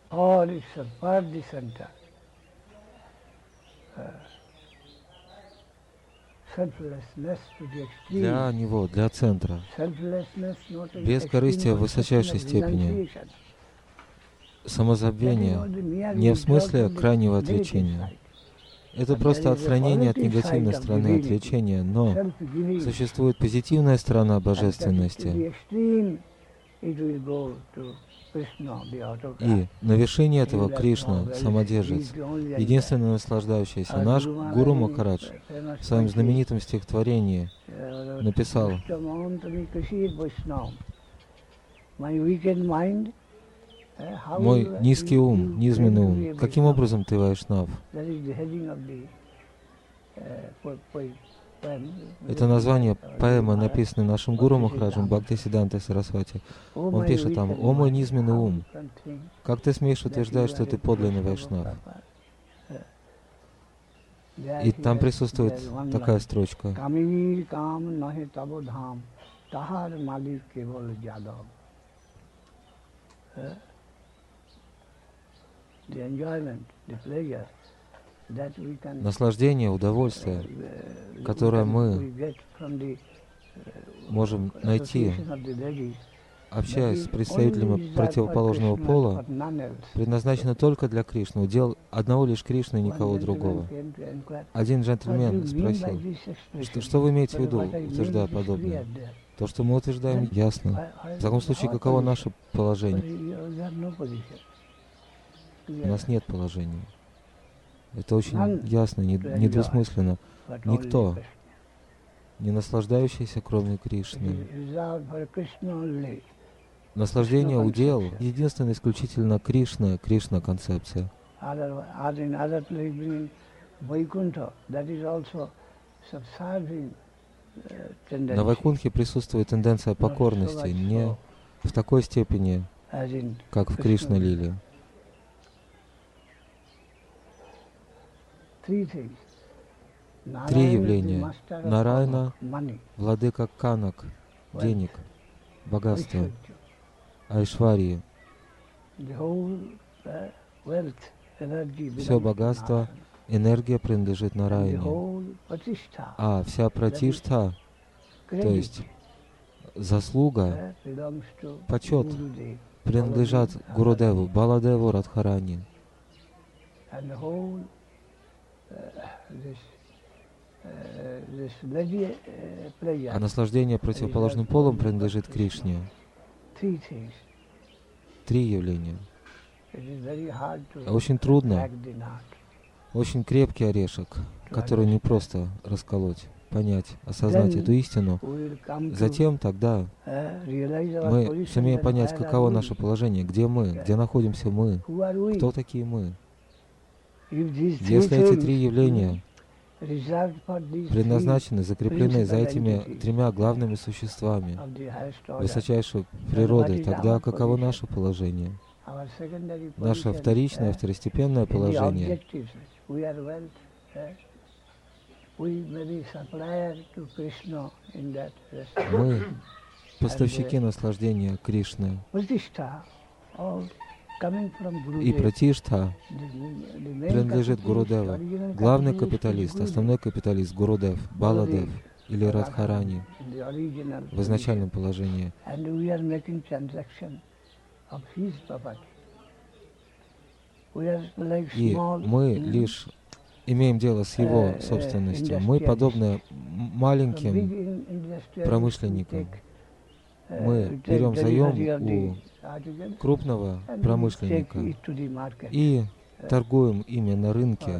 or it's a party center. Selflessness to the Для extreme. него, для центра. Selflessness not in Бескорыстие в extreme высочайшей conception of степени. renunciation. Самозабвение не в смысле крайнего отречения. Это просто отстранение от негативной стороны отречения, но существует позитивная сторона божественности. И на вершине этого Кришна, самодержец, единственный наслаждающийся. Наш Гуру Махарадж в своем знаменитом стихотворении написал: «Мой низкий ум, низменный ум, каким образом ты вайшнав?» Это название поэмы, написанной нашим Гуру Махараджем Бхактисиддхантой Сарасвати. Он пишет там: «О мой низменный ум, как ты смеешь утверждать, что ты подлинный вайшнав?» И там присутствует такая строчка: наслаждение, удовольствие, которое мы можем найти, общаясь с представителями противоположного пола, предназначено только для Кришны, удел одного лишь Кришны и никого другого. Один джентльмен спросил: что вы имеете в виду, утверждая подобное? То, что мы утверждаем, ясно. В таком случае, каково наше положение? У нас нет положения. Это очень ясно, недвусмысленно. Никто, не наслаждающийся, кроме Кришны. Наслаждение удел единственно исключительно Кришна, Кришна-концепция. На Вайкунхе присутствует тенденция покорности, не в такой степени, как в Кришна-лиле. Три явления. Нараяна, владыка канак, денег, богатства, айшварии. Все богатство, энергия принадлежит Нараяне. А вся пратиштха, то есть заслуга, почет, принадлежат Гурудеву, Баладеву, Радхарани. А наслаждение противоположным полом принадлежит Кришне. Три явления. Очень трудно, очень крепкий орешек, который не просто расколоть, понять, осознать эту истину. Затем тогда мы сумеем понять, каково наше положение, где мы, где находимся мы, кто такие мы. Если эти три явления предназначены, закреплены за этими тремя главными существами высочайшей природы, тогда каково наше положение? Наше вторичное, второстепенное положение. Мы поставщики наслаждения Кришны. И пратиштха принадлежит Гурудеву. Главный капиталист, основной капиталист Гурудев, Баладев или Радхарани в изначальном положении. И мы лишь имеем дело с его собственностью. Мы подобны маленьким промышленникам. Мы берем заем у крупного промышленника и торгуем ими на рынке.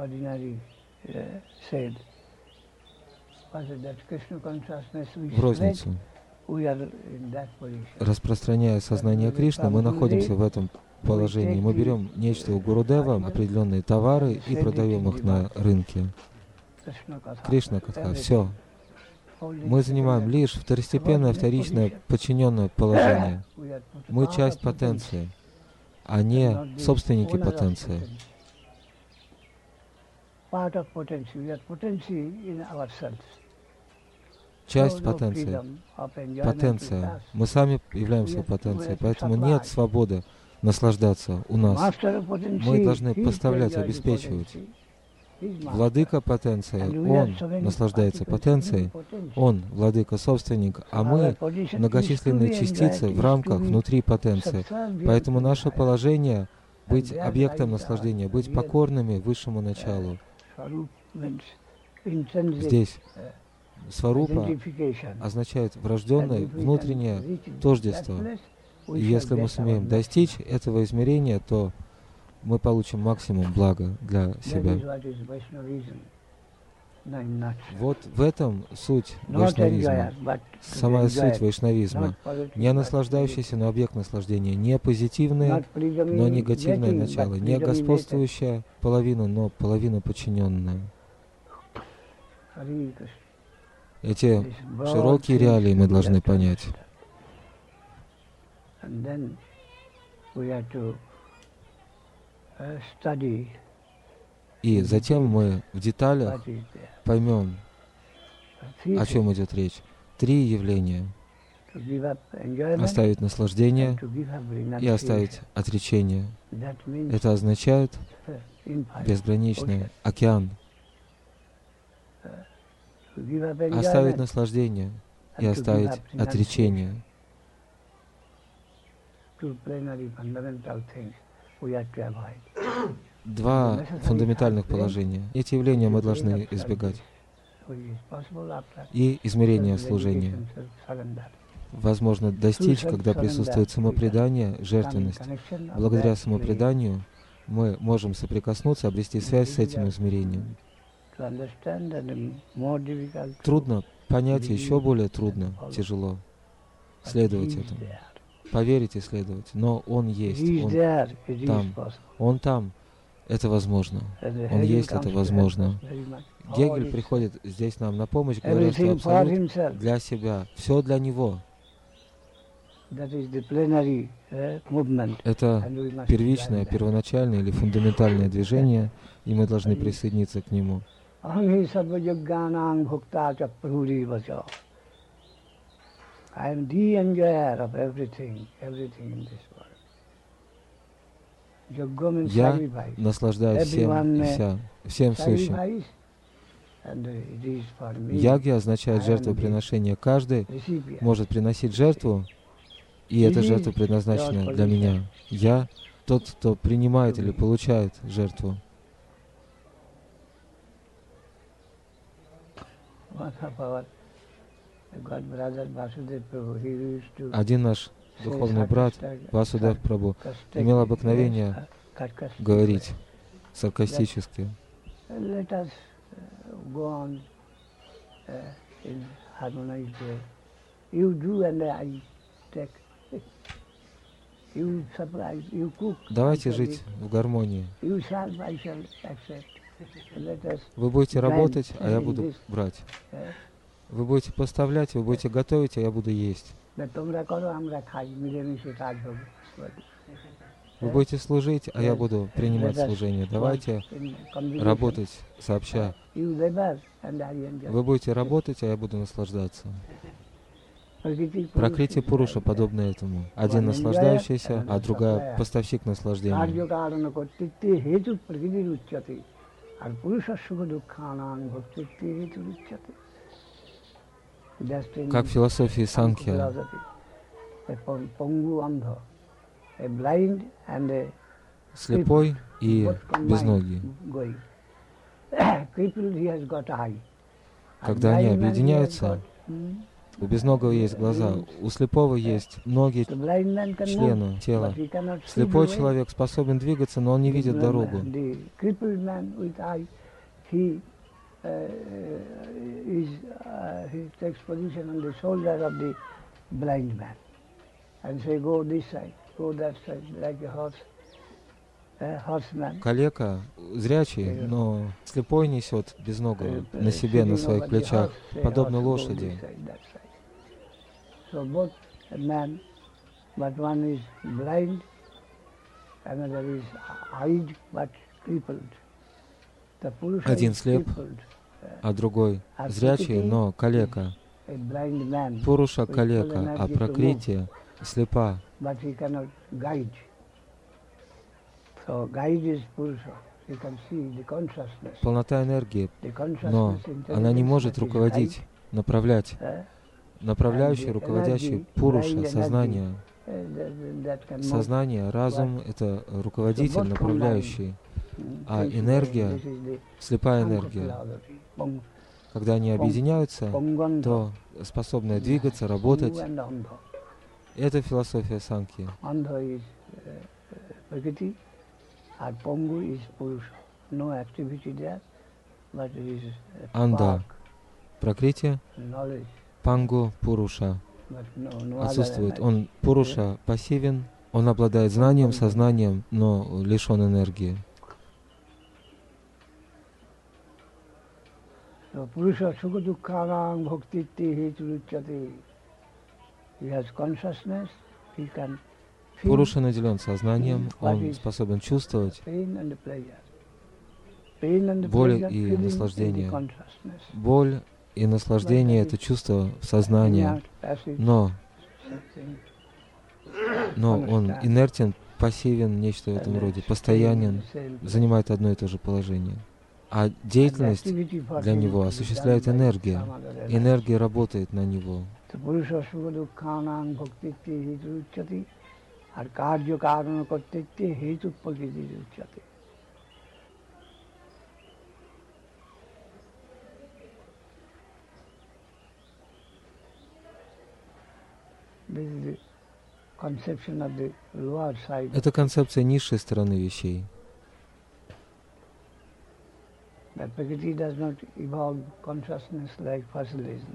В розницу. Распространяя сознание Кришны, мы находимся в этом положении. Мы берем нечто у Гурудева, определенные товары, и продаем их на рынке. Кришна Катха. Все. Мы занимаем лишь второстепенное, вторичное, подчиненное положение. Мы часть потенции, а не собственники потенции. Часть потенции. Потенция. Мы сами являемся потенцией, поэтому нет свободы наслаждаться у нас. Master of Мы potency, должны he поставлять, enjoys the обеспечивать. potency. He's master. Владыка потенции, And we are он sovereign наслаждается particles in потенцией, potential. он владыка-собственник, а Our мы position is многочисленные to be частицы enjoyed, в is рамках, to be внутри потенции. subservient Поэтому to наше the higher. положение — быть And there объектом lies our наслаждения, быть real, покорными высшему началу. Swarup means intrinsic Здесь сварупа identification. означает And врожденное if we can внутреннее reach that тождество. place, we И shall если мы get our сумеем blessing. достичь этого измерения, то мы получим максимум блага для That себя. is what is Vaishnavism. No, in nutshell. Вот в этом суть Not вайшнавизма. enjoyer, but to Самая enjoy суть it. вайшнавизма. Not positive, Не but наслаждающийся, но объект наслаждения. Не позитивное, not predominating, но негативное начало. Не but господствующая половина, но половина подчиненная. Hare Krishna. Эти This broad широкие things реалии мы we должны have to понять. understand. And then we have to study И затем мы в деталях what is there. поймем, Three о чем things. идет речь. Три явления. To give up enjoyment, Оставить наслаждение and to give up и оставить renunciation. отречение. That means Это означает infinite. безграничный океан. To give up Оставить enjoyment наслаждение и and to give оставить up renunciation. отречение. Two plenary fundamental things we have to avoid. Два фундаментальных положения. Эти явления мы должны избегать. Which is possible after И измерение служения self-dedication, self-surrender. возможно достичь, когда присутствует самопредание, жертвенность. Connection of Благодаря that самопреданию мы можем соприкоснуться, обрести связь с этим измерением. to understand and more difficult to Трудно понять, еще более трудно, тяжело следовать He is этому. there. Поверить и следовать. Но Он есть, He is Он, there, it is там. possible. Он там. Это возможно. And Он Hegel есть, comes это to возможно. help us very much. All Гегель is приходит здесь нам на помощь, говоря, что everything for абсолют himself. для себя. Все для Него. That is the plenary movement. Это And we must первичное, join that. первоначальное или фундаментальное движение, и мы должны присоединиться к нему. Aham hi sarvajagyanam bhukta cha prahuri vacha. I am the enjoyer of everything in this world. Yajna means Я sacrifice. наслаждаюсь всем и вся, всем сущим. Sacrifice, and it is for me, Яги означает I am жертвоприношение. Каждый recipient. может приносить жертву, и эта жертва предназначена для меня. Я тот, кто принимает или получает жертву. One of our God brother Vasudev Prabhu, he used to Один наш say духовный брат Васудев Прабhu имел обыкновение говорить саркастически. Let us go on in harmonized way. You do and I take. You supply, you cook. Давайте I shall жить в гармонии. eat. You serve, I shall accept. Let us. Вы будете работать, а я in буду this, брать. eh, Вы будете поставлять, вы будете готовить, а я буду есть. তোমরা করো আমরা খাই মিলেমিশে কাজ হবে Вы будете служить, а я буду принимать служение. Давайте работать сообща. Вы будете работать, а я буду наслаждаться. Пракрити Пуруша подобно этому. Один наслаждающийся, а другая поставщик наслаждения. Как в философии Санхья. Слепой и безногий. Когда они объединяются, у безногого есть глаза, у слепого есть ноги, члены тела. Слепой человек способен двигаться, но он не видит дорогу. Калека зрячий, но слепой несет безногого на себе, на своих плечах, подобно лошади. Один слеп, а другой зрячий, но калека. Пуруша калека, а пракрити слепа. So guide is Purusha. You can see the consciousness. Полнота энергии, The но consciousness она не intelligence может that is руководить, направлять. guide, Направляющий, and the руководящий energy, Пуруша, blind сознание. that can move. Сознание, разум — это руководитель, направляющий. А This is энергия, the слепая Sankhya энергия, philosophy. Pong- когда они объединяются, Pongandha, то способная двигаться, работать, Pongu and Andha. это философия Санхьи. Andha is Prakriti, and Pongu is Purusha. No activity there, but it is Анда spark, — Пракрити, knowledge, Пангу — Пуруша. but no other Отсутствует. energy. Он Пуруша пассивен, он обладает знанием, сознанием, но лишен энергии. So Purusha Sukha Dukkhanam Bhaktiti Heturuchyate. He has consciousness, he can feel Пуруша наделен сознанием, он способен чувствовать pain and pleasure. Pain and боль pleasure и feeling in the наслаждение. consciousness. Боль и наслаждение — это чувство в сознании, Passive но something. он инертен, пассивен, нечто в этом роде, постоянен, занимает одно и то же положение. А деятельность для него осуществляет энергия. Энергия работает на него. Purusha Sukha Dukkhanam Bhaktiti Heturuchyate. আর কার্য কারণ কর্তৃত্বে হেতু প্রকৃতি উচ্যতে। This is the conception of the lower side. Это концепция низшей стороны вещей. That Prakriti does not evolve consciousness like facilism.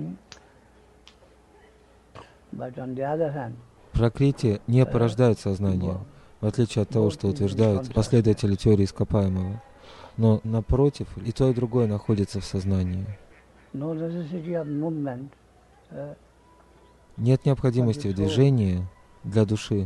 But on the other hand, Пракрити не порождает сознание, в отличие от того, что утверждают последователи теории ископаемого. Но, напротив, и то, и другое находится в сознании. no necessity of movement, Нет необходимости в движении для души.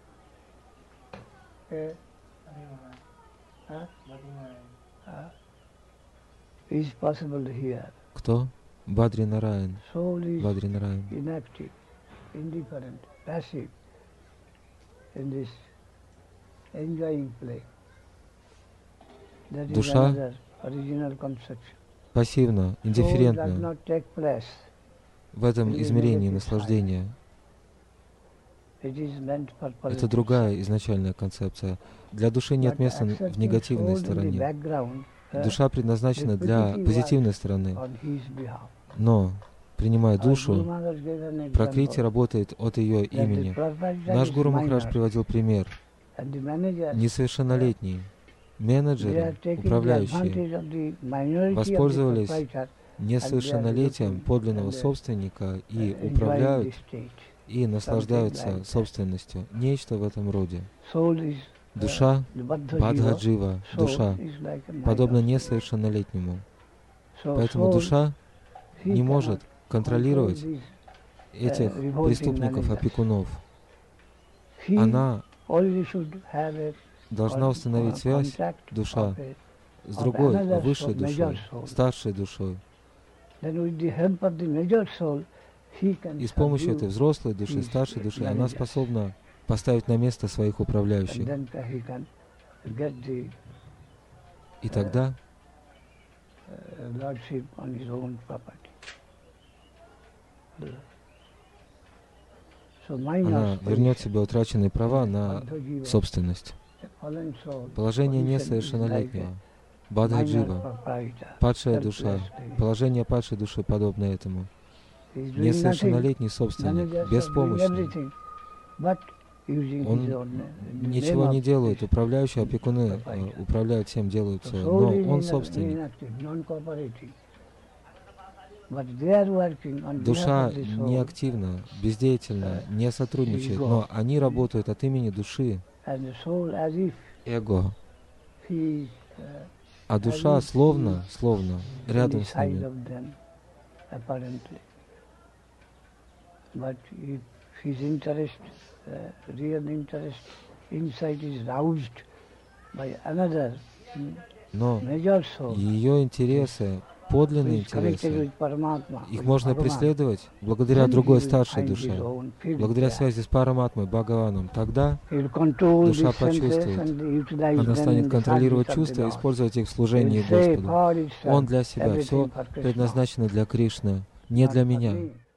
is possible here. Кто? Бадри Нараян. Soul is Бадри Нараян. inactive, indifferent, passive in this enjoying play. That is Душа another original conception. пассивна, Soul does индифферентна not take place. в этом измерении наслаждения. It is meant for Это positive. другая изначальная концепция. Для души нет But места в accepting негативной soul in the стороне. background, Душа предназначена для позитивной стороны. on his behalf. Но, принимая Our душу, Guru Maharaj gave an Пракрити example работает от ее that the имени. proprietor Наш is Гуру Махарадж minor, приводил пример. and the manager, Несовершеннолетний. they are Менеджеры, taking the управляющие, advantage of the minority of the воспользовались proprietor несовершеннолетием подлинного собственника и enjoying управляют the state. и наслаждаются like that. собственностью. Нечто в этом роде. Soul is Душа, the Baddha Бадха Jiva. Джива, Soul душа, is like a minor подобна soul. несовершеннолетнему. So Поэтому soul, душа he не cannot может контролировать control этих revolting преступников-опекунов. these. He Она only should have a должна установить связь, contact душа, of a- с другой, another высшей soul, major душой, soul. старшей душой. Then with the help of the major soul, he can И с помощью этой subdue, взрослой души, старшей души, она способна поставить на место своих and управляющих. then he can get the И тогда lordship on his own property. So она minor вернет себе утраченные права на Baddha Jiva, собственность. a fallen soul, Положение position is несовершеннолетнего. like a Бадха minor Джива, proprietor, падшая душа. helpless. Положение падшей души подобно этому. He's doing Несовершеннолетний nothing, собственник, managers are doing беспомощный. everything, but using Он his own ничего name не of делает. his Управляющие опекуны proprietor. управляют всем, делают So все. soul Но is он собственник. inactive, non-cooperating. But they are working on behalf Душа of the soul, неактивна, бездеятельна, не сотрудничает, но они работают от имени души, and the soul as if эго. he is А душа словно рядом с inside ними. of them, apparently. But if his interest, real interest, inside is roused by another Но major soul, ее интересы подлинные интересы, их можно преследовать благодаря другой старшей душе, благодаря связи с Параматмой, Бхагаваном. Тогда душа почувствует, она станет контролировать чувства и использовать их в служении Господу. Он для себя, все предназначено для Кришны, не для меня.